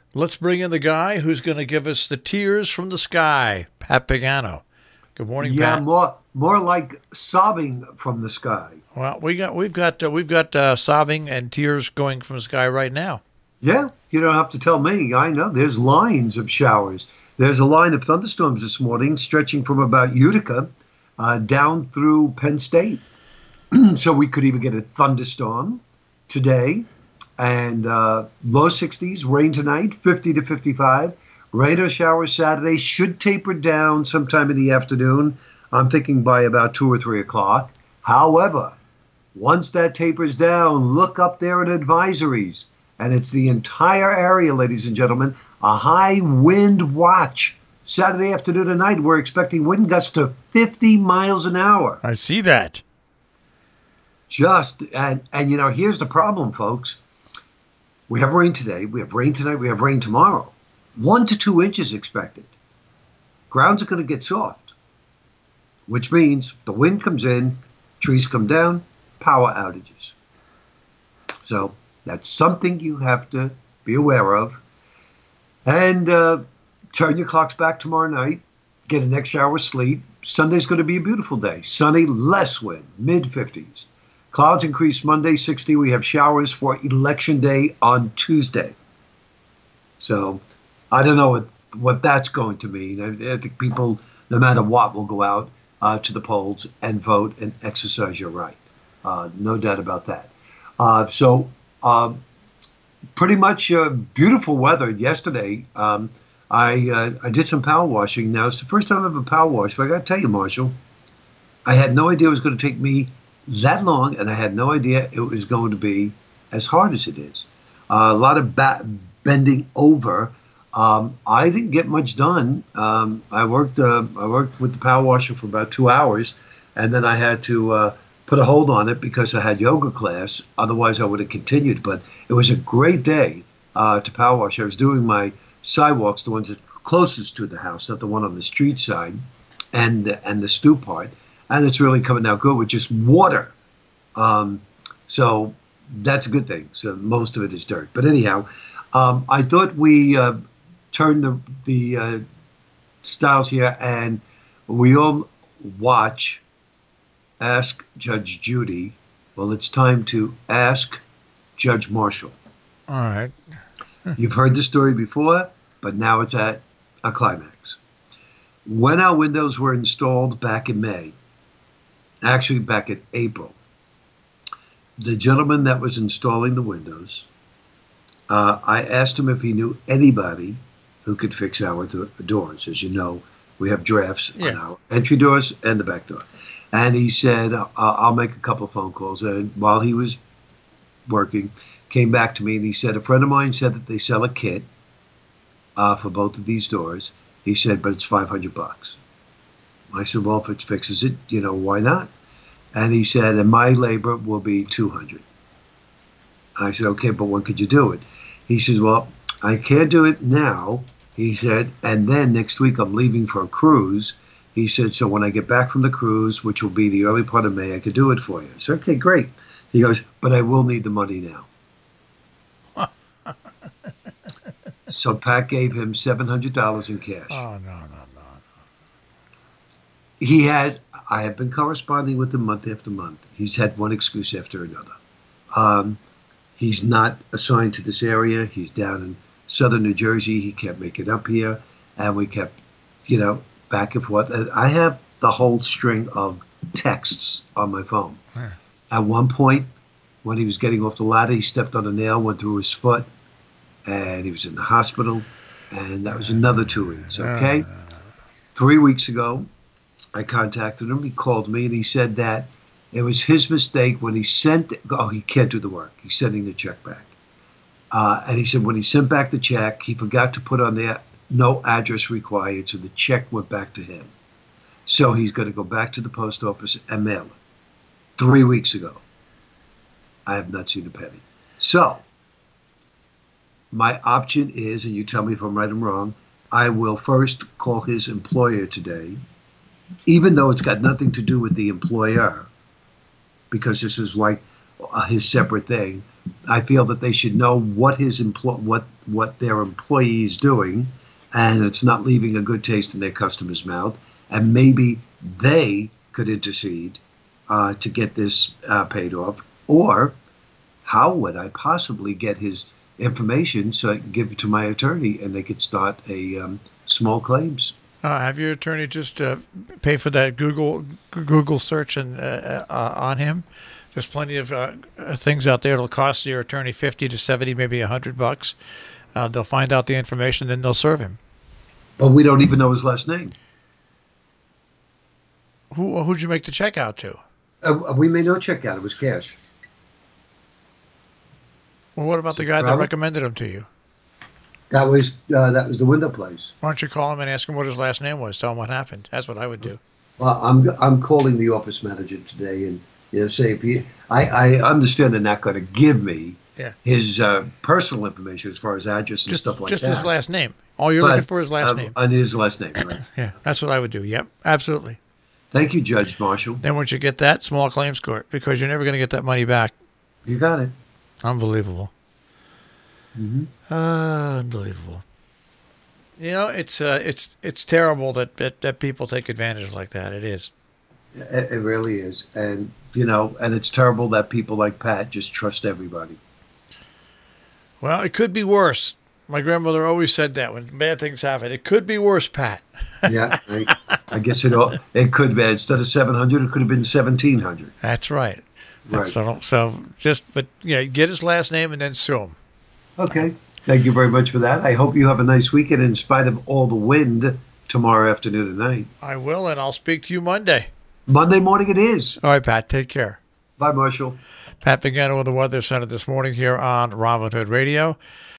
Let's bring in the guy who's going to give us the tears from the sky, Pat Pagano. Good morning, Yeah, Pat. more like sobbing from the sky. Well, we've got sobbing and tears going from the sky right now. Yeah, you don't have to tell me. I know there's lines of showers. There's a line of thunderstorms this morning stretching from about Utica down through Penn State. So we could even get a thunderstorm today and low 60s, rain tonight, 50 to 55. Rain or showers Saturday should taper down sometime in the afternoon. I'm thinking by about 2 or 3 o'clock. However, once that tapers down, look up there at advisories. And it's the entire area, ladies and gentlemen, a high wind watch. Saturday afternoon and night, we're expecting wind gusts to 50 miles an hour. I see that. And here's the problem, folks. We have rain today, we have rain tonight, we have rain tomorrow. 1 to 2 inches expected. Grounds are going to get soft, which means the wind comes in, trees come down, power outages. So that's something you have to be aware of. And turn your clocks back tomorrow night, get an extra hour sleep. Sunday's going to be a beautiful day. Sunny, less wind, mid-50s. Clouds increase Monday, 60. We have showers for Election Day on Tuesday. So I don't know what that's going to mean. I think people, no matter what, will go out to the polls and vote and exercise your right. No doubt about that. Pretty much beautiful weather yesterday. I did some power washing. Now, it's the first time I've ever power washed, but I got to tell you, Marshall, I had no idea it was going to take me that long, and I had no idea it was going to be as hard as it is. A lot of bending over. I didn't get much done. I worked with the power washer for about 2 hours, and then I had to put a hold on it because I had yoga class. Otherwise, I would have continued. But it was a great day to power wash. I was doing my sidewalks, the ones that are closest to the house, not the one on the street side, and the stoop part. And it's really coming out good with just water. So that's a good thing. So most of it is dirt. But anyhow, I thought we turn the styles here and we all watch Ask Judge Judy. Well, it's time to ask Judge Marshall. All right. You've heard the story before, but now it's at a climax. When our windows were installed back in May, actually back in April, the gentleman that was installing the windows, I asked him if he knew anybody who could fix our doors. As you know, we have drafts on our entry doors and the back door. And he said, I'll make a couple of phone calls. And while he was working, came back to me and he said, a friend of mine said that they sell a kit for both of these doors. He said, but it's $500. I said, well, if it fixes it, why not? And he said, and my labor will be $200. I said, okay, but when could you do it? He says, well, I can't do it now. He said, and then next week I'm leaving for a cruise. He said, so when I get back from the cruise, which will be the early part of May, I could do it for you. I said, okay, great. He goes, but I will need the money now. So Pat gave him $700 in cash. Oh, no. I have been corresponding with him month after month. He's had one excuse after another. He's not assigned to this area. He's down in southern New Jersey. He can't make it up here. And we kept, back and forth. I have the whole string of texts on my phone. Yeah. At one point, when he was getting off the ladder, he stepped on a nail, went through his foot, and he was in the hospital. And that was another 2 weeks, okay? 3 weeks ago, I contacted him. He called me, and he said that it was his mistake when he sent – he can't do the work. He's sending the check back. And he said when he sent back the check, he forgot to put on there no address required, so the check went back to him. So he's going to go back to the post office and mail it. 3 weeks ago. I have not seen a penny. So my option is, and you tell me if I'm right or wrong, I will first call his employer today, even though it's got nothing to do with the employer, because this is like his separate thing. I feel that they should know what what their employee is doing, and it's not leaving a good taste in their customer's mouth. And maybe they could intercede to get this paid off. Or how would I possibly get his information so I can give it to my attorney and they could start a small claims? Have your attorney just pay for that Google search and on him. There's plenty of things out there. It'll cost your attorney $50 to $70, maybe $100. They'll find out the information, then they'll serve him. But we don't even know his last name. Who'd you make the check out to? We made no check out. It was cash. Well, what about the guy that recommended him to you? That was the window place. Why don't you call him and ask him what his last name was? Tell him what happened. That's what I would do. Well, I'm calling the office manager today and say if he. I understand they're not going to give me his personal information as far as address and stuff like that. Just his last name. All you're looking for is last name. And his last name, right? Yeah, that's what I would do. Yep, absolutely. Thank you, Judge Marshall. Then once you get that, small claims court, because you're never going to get that money back. You got it. Unbelievable. Mm-hmm. Unbelievable. You know, it's terrible that people take advantage like that. It is. It really is. And, and it's terrible that people like Pat just trust everybody. Well, it could be worse. My grandmother always said that when bad things happen. It could be worse, Pat. Yeah, I guess it could be. Instead of 700, it could have been 1,700. That's right. Right. But get his last name and then sue him. Okay. Thank you very much for that. I hope you have a nice weekend in spite of all the wind tomorrow afternoon and night. I will, and I'll speak to you Monday. Monday morning it is. All right, Pat. Take care. Bye, Marshall. Pat Pagano with the Weather Center this morning here on Robin Hood Radio.